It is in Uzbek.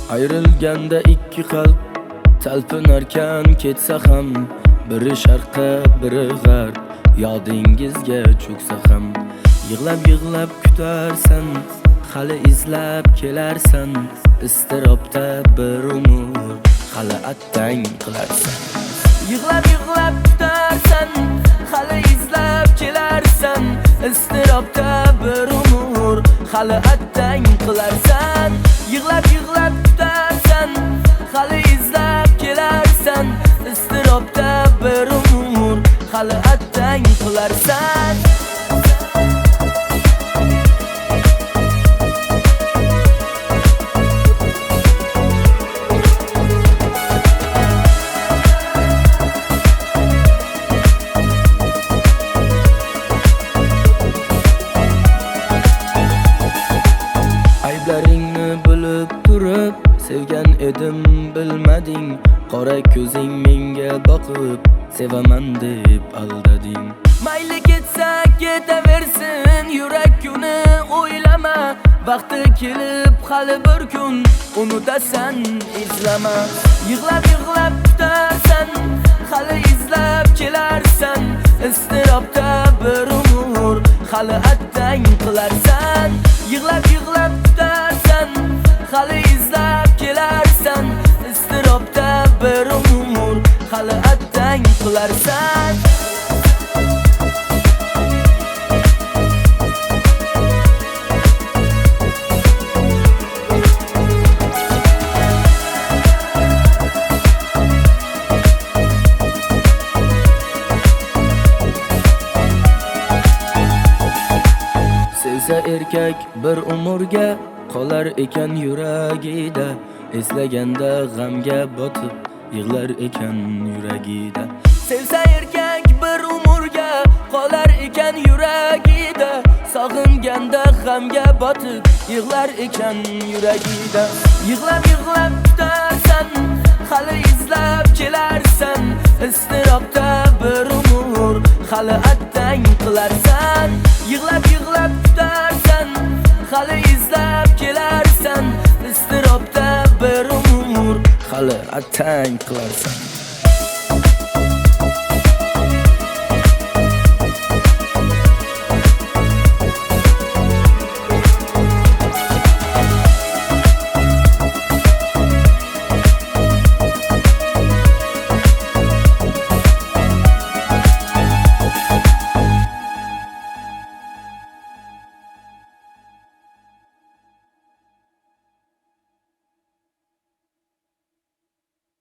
Ayrılganda ikki qalb talpinarkan ketsa ham, biri sharqqa biri g'arb, yodingizga cho'ksa ham, yig'lab kutarsan, hali izlab kelarsan, iztirobda bir umr hali attang qilarsan. Yig'lab kutarsan, hali izlab kelarsan, iztirobda bir umr hali attang qilarsan. Yig'lab kutarsan, hali izlab kelarsan, iztirobda bir umr hali attang qilarsan. Ayblaringni bilib turib, sevgan edim bilmading. Qora ko'zing menga boqib, sevaman deb aldading. Mayli ketsa ketaversin, yurak kuni o'ylama. Vaqti kelib hali bir kun unutasan, izlama. Yig'lab kutarsan, hali izlab kelarsan, iztirobda bir umr hali attang qilarsan. Yig'lab kutarsan, hali izlab kelarsan, iztirobda bir umr hali attang qilarsan. Sevsa erkak bir umrga qolar ekan yuragida, eslaganda g'amga botib yig'lar ekan yuragida. Sevsa erkak bir umrga qolar ekan yuragida, sog'inganda g'amga botib yig'lar ekan yuragida. Yig'lab kutarsan, hali izlab kelarsan, iztirobda bir umr hali attang qilarsan. Yig'lab kutarsan, hali izlab kelarsan, iztirobda bir umr hali attang qilarsan.